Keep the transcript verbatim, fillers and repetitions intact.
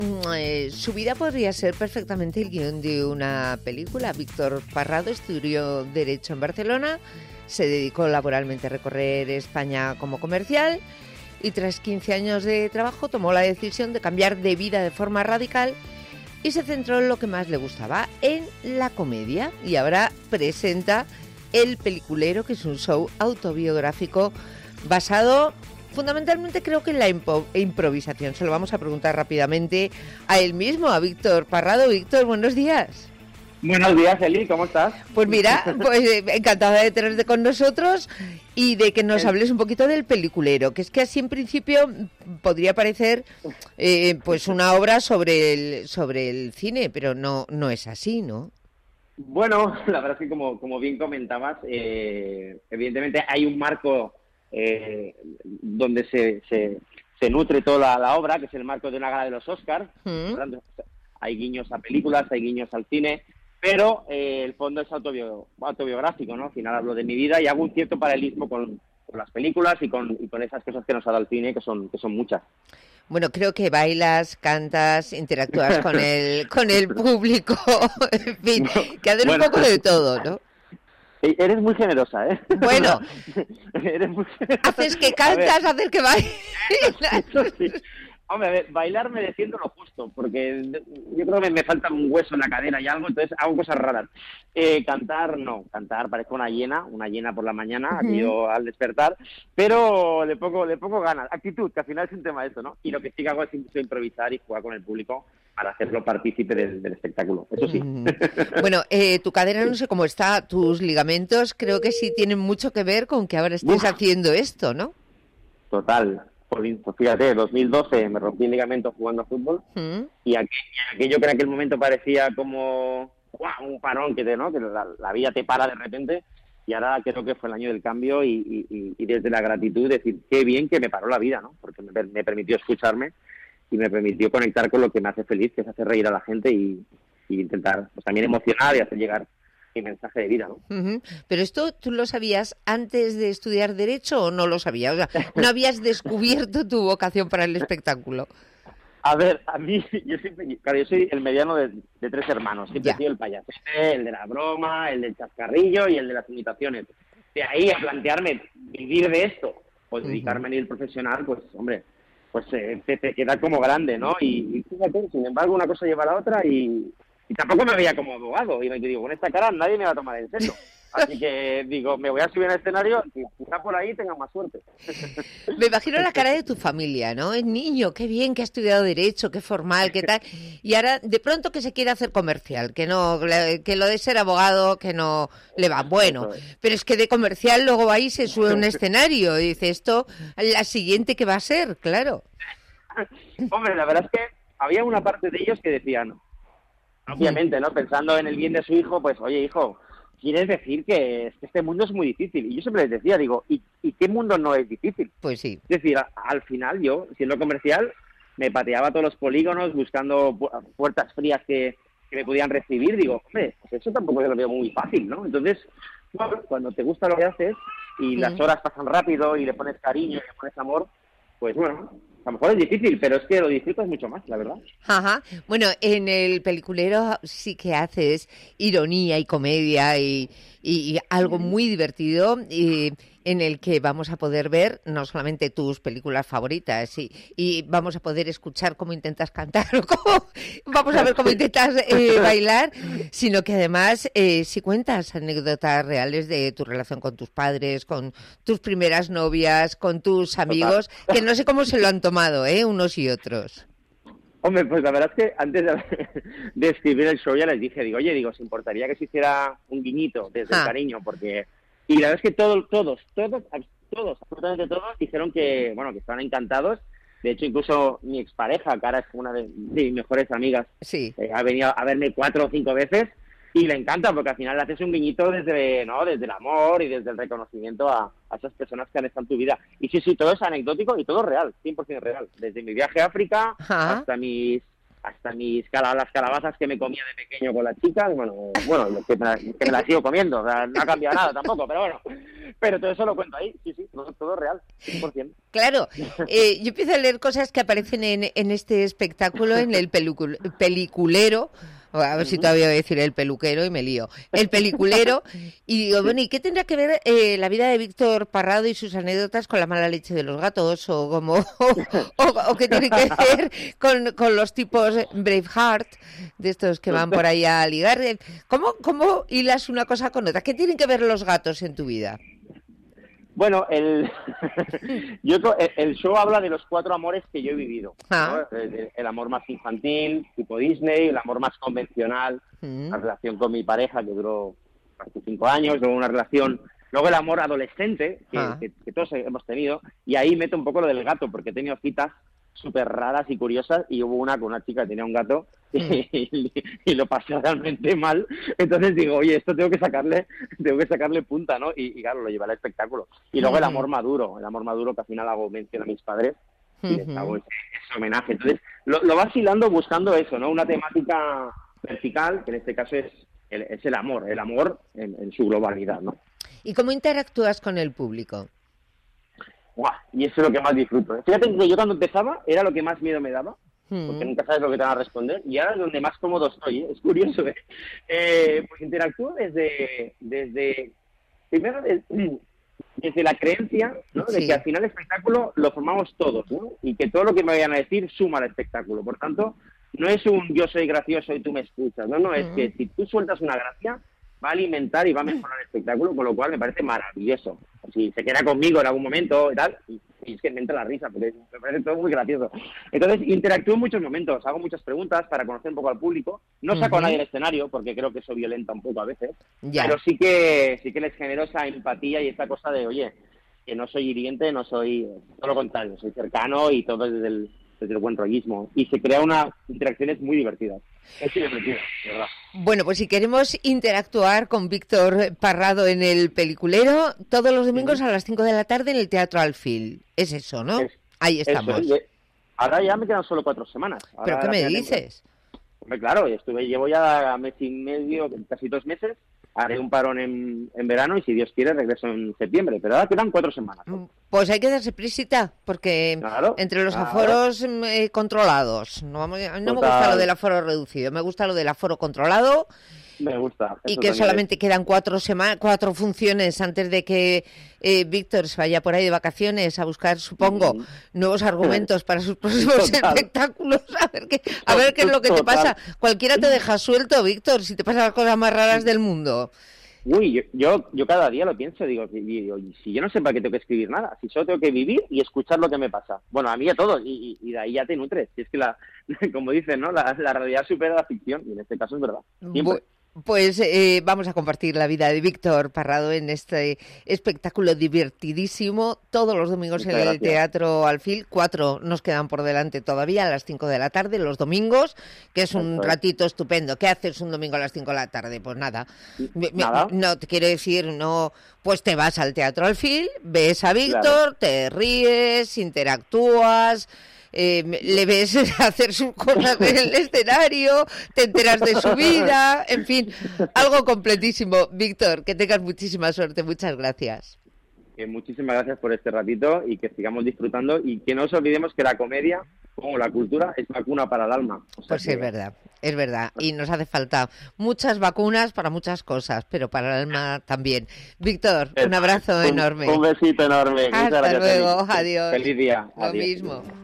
eh, su vida podría ser perfectamente el guión de una película. Víctor Parrado estudió Derecho en Barcelona, se dedicó laboralmente a recorrer España como comercial y tras quince años de trabajo tomó la decisión de cambiar de vida de forma radical y se centró en lo que más le gustaba, en la comedia. Y ahora presenta El Peliculero, que es un show autobiográfico basado fundamentalmente, creo que en la impo- improvisación. Se lo vamos a preguntar rápidamente a él mismo, a Víctor Parrado. Víctor, buenos días. Buenos días, Eli, ¿cómo estás? Pues mira, pues eh, encantada de tenerte con nosotros y de que nos hables un poquito del Peliculero, que es que así en principio podría parecer eh, pues una obra sobre el sobre el cine, pero no no es así, ¿no? Bueno, la verdad es que como, como bien comentabas, eh, evidentemente hay un marco eh, donde se, se, se nutre toda la, la obra, que es el marco de una gala de los Oscars. ¿Mm? Por tanto, hay guiños a películas, hay guiños al cine, pero eh, el fondo es autobio- autobiográfico, ¿no? Al final hablo de mi vida y hago un cierto paralelismo con, con las películas y con, y con esas cosas que nos ha dado el cine, que son, que son muchas. Bueno, creo que bailas, cantas, interactúas con el con el público, en fin, que haces Bueno. un poco de todo, ¿no? Eres muy generosa, ¿eh? Bueno, Eres muy generosa. haces que cantas, haces que bailas. Eso sí. Hombre, a ver, bailar me defiendo lo justo, porque yo creo que me falta un hueso en la cadera y algo, entonces hago cosas raras. Eh, cantar, no. Cantar parezco una hiena, una hiena por la mañana, Uh-huh. yo al despertar, pero le pongo, le pongo ganas. Actitud, que al final es un tema de eso, ¿no? Y lo que sí que hago es incluso improvisar y jugar con el público para hacerlo partícipe del, del espectáculo, eso sí. Mm. Bueno, eh, tu cadera no sé cómo está, tus ligamentos creo que sí tienen mucho que ver con que ahora estés Uf. haciendo esto, ¿no? Total. Pues fíjate, en dos mil doce me rompí el ligamento jugando a fútbol ¿Mm? y aquello, aquello que en aquel momento parecía como ¡guau! Un parón que te, ¿no? que la, la vida te para de repente, y ahora creo que fue el año del cambio y, y, y desde la gratitud decir qué bien que me paró la vida, ¿no? Porque me, me permitió escucharme y me permitió conectar con lo que me hace feliz, que es hacer reír a la gente y, y intentar pues también emocionar y hacer llegar mi mensaje de vida, ¿no? Uh-huh. Pero esto, ¿tú lo sabías antes de estudiar Derecho o no lo sabías? O sea, ¿no habías descubierto tu vocación para el espectáculo? A ver, a mí, yo siempre, claro, yo soy el mediano de, de tres hermanos, siempre Ya. he sido el payasete, el de la broma, el del chascarrillo y el de las imitaciones. De ahí a plantearme vivir de esto o dedicarme a nivel profesional, pues, hombre, pues eh, te, te queda como grande, ¿no? Y, y fíjate, sin embargo, una cosa lleva a la otra y, y tampoco me veía como abogado. Y me digo, con esta cara nadie me va a tomar en serio. Así que digo, me voy a subir al escenario y quizá por ahí tenga más suerte. Me imagino la cara de tu familia, ¿no? El niño, qué bien que ha estudiado Derecho, qué formal, qué tal. Y ahora, de pronto, que se quiere hacer comercial, que no, que lo de ser abogado, que no le va. Bueno, pero es que de comercial luego va y se sube a un escenario y dice, esto, la siguiente que va a ser, claro. Hombre, la verdad es que había una parte de ellos que decían, obviamente, ¿no? Pensando en el bien de su hijo, pues, oye, hijo, quieres decir que este mundo es muy difícil. Y yo siempre les decía, digo, ¿y, y qué mundo no es difícil? Pues sí. Es decir, a, al final yo, siendo comercial, me pateaba todos los polígonos buscando pu- puertas frías que, que me podían recibir. Digo, hombre, pues eso tampoco lo veo muy fácil, ¿no? Entonces, bueno, cuando te gusta lo que haces y las Mm. horas pasan rápido y le pones cariño y le pones amor, pues bueno, a lo mejor es difícil, pero es que lo disfrutas mucho más, la verdad. Ajá. Bueno, en el Peliculero sí que haces ironía y comedia y, y- y algo muy divertido y en el que vamos a poder ver no solamente tus películas favoritas y, y vamos a poder escuchar cómo intentas cantar o cómo, vamos a ver cómo intentas eh, bailar, sino que además eh, si cuentas anécdotas reales de tu relación con tus padres, con tus primeras novias, con tus amigos, que no sé cómo se lo han tomado, ¿eh? Unos y otros. Hombre, pues la verdad es que antes de, de escribir el show ya les dije, digo, oye, digo, ¿os importaría que se hiciera un guiñito desde Ah. el cariño? Porque, y la verdad es que todos, todos, todos, todos, absolutamente todos, dijeron que, bueno, que estaban encantados. De hecho, incluso mi expareja, que ahora es una de, de mis mejores amigas, Sí. eh, ha venido a verme cuatro o cinco veces y le encanta porque al final le haces un guiñito desde, ¿no? Desde el amor y desde el reconocimiento a, a esas personas que han estado en tu vida. Y sí, sí, todo es anecdótico y todo real, cien por ciento real. Desde mi viaje a África Ajá. hasta mis hasta mis cala- las calabazas que me comía de pequeño con las chicas, bueno, bueno, que me, la- que me las sigo comiendo, o sea, no ha cambiado nada tampoco, pero bueno, pero todo eso lo cuento ahí, sí, sí, todo, todo real, cien por ciento. Claro, eh, yo empiezo a leer cosas que aparecen en, en este espectáculo, en el pelicul- peliculero, a ver si todavía voy a decir el peluquero y me lío, el peliculero, y digo, bueno, ¿y qué tendrá que ver eh, la vida de Víctor Parrado y sus anécdotas con la mala leche de los gatos? ¿O como o, o, o qué tiene que ver con, con los tipos Braveheart, de estos que van por ahí a ligar? ¿Cómo, ¿Cómo hilas una cosa con otra? ¿Qué tienen que ver los gatos en tu vida? Bueno, el, yo, el show habla de los cuatro amores que yo he vivido, Ah. ¿no? el, el amor más infantil, tipo Disney, el amor más convencional, Mm. la relación con mi pareja que duró casi cinco años, luego una relación, luego el amor adolescente que, Ah. que, que todos hemos tenido, y ahí meto un poco lo del gato, porque he tenido citas súper raras y curiosas, y hubo una con una chica que tenía un gato y, y, y lo pasé realmente mal. Entonces digo, oye, esto tengo que sacarle tengo que sacarle punta, ¿no? Y, y claro, lo llevé al espectáculo. Y luego el amor maduro, el amor maduro que al final hago mención a mis padres y les hago ese, ese homenaje. Entonces lo, lo vas hilando buscando eso, ¿no? Una temática vertical, que en este caso es el, es el amor, el amor en, en su globalidad, ¿no? ¿Y cómo interactúas con el público? ¡Guau! Y eso es lo que más disfruto. Fíjate que yo cuando empezaba era lo que más miedo me daba, porque nunca sabes lo que te van a responder, y ahora es donde más cómodo estoy, ¿eh? Es curioso. ¿eh? Eh, pues interactúo desde, desde primero desde, desde la creencia, ¿no? De Sí. que al final el espectáculo lo formamos todos, ¿no? Y que todo lo que me vayan a decir suma al espectáculo. Por tanto, no es un yo soy gracioso y tú me escuchas, no, no, es Mm. que si tú sueltas una gracia, va a alimentar y va a mejorar el espectáculo, con lo cual me parece maravilloso. Si se queda conmigo en algún momento y tal, y, y es que me entra la risa, porque me parece todo muy gracioso. Entonces, interactúo en muchos momentos, hago muchas preguntas para conocer un poco al público. No saco Ujú. a nadie del escenario, porque creo que eso violenta un poco a veces, Ya. pero sí que sí que les genero esa empatía y esa cosa de, oye, que no soy hiriente, no soy, todo lo contrario, soy cercano y todo desde el, desde el buen rollismo. Y se crea unas interacciones muy divertidas. Es divertido, de verdad. Bueno, pues si queremos interactuar con Víctor Parrado en el peliculero, todos los domingos Sí. a las cinco de la tarde en el Teatro Alfil. Es eso, ¿no? Es- Ahí Eso estamos. es, de- ahora ya me quedan solo cuatro semanas. Ahora ¿Pero qué la me final de temporada. dices? Hombre, claro, estuve, llevo ya mes y medio, casi dos meses. Haré un parón en, en verano y si Dios quiere regreso en septiembre. Pero ahora quedan cuatro semanas. Pues hay que darse prisita, porque Claro, entre los claro. aforos mm, eh, controlados, no, me- no me Total. gusta lo del aforo reducido, me gusta lo del aforo controlado Me gusta. y eso que también solamente quedan cuatro sema- cuatro funciones antes de que eh, Víctor se vaya por ahí de vacaciones a buscar, supongo, Mm. nuevos argumentos para sus próximos Total. espectáculos. A ver qué, a ver qué es lo que te Total. pasa. Cualquiera te deja suelto, Víctor, si te pasan las cosas más raras del mundo. es. Uy, yo, yo, yo cada día lo pienso, digo, y- digo, y si yo no sé para qué tengo que escribir nada, si solo tengo que vivir y escuchar lo que me pasa. Bueno, a mí y a todos, y, y, y de ahí ya te nutres. Y es que, la, como dicen, ¿no? La, la realidad supera la ficción, y en este caso es verdad. Siempre. Bu- Pues eh, vamos a compartir la vida de Víctor Parrado en este espectáculo divertidísimo todos los domingos Muchas en el gracias. Teatro Alfil. Cuatro nos quedan por delante todavía a las cinco de la tarde, los domingos, que es un Eso es. ratito estupendo. ¿Qué haces un domingo a las cinco de la tarde? Pues nada. Me- me- Nada. No, te quiero decir, no, pues te vas al Teatro Alfil, ves a Víctor, Claro. te ríes, interactúas. Eh, le ves hacer sus cosas en el escenario, te enteras de su vida, en fin, algo completísimo. Víctor, que tengas muchísima suerte, muchas gracias. Que muchísimas gracias por este ratito y que sigamos disfrutando y que no os olvidemos que la comedia, como la cultura, es vacuna para el alma. O sea Pues que- es verdad, es verdad, y nos hace falta muchas vacunas para muchas cosas, pero para el alma también. Víctor, un abrazo Un- enorme. Un besito enorme. Muchas Hasta gracias, luego, Eli. adiós. Feliz día. Lo Adiós. mismo.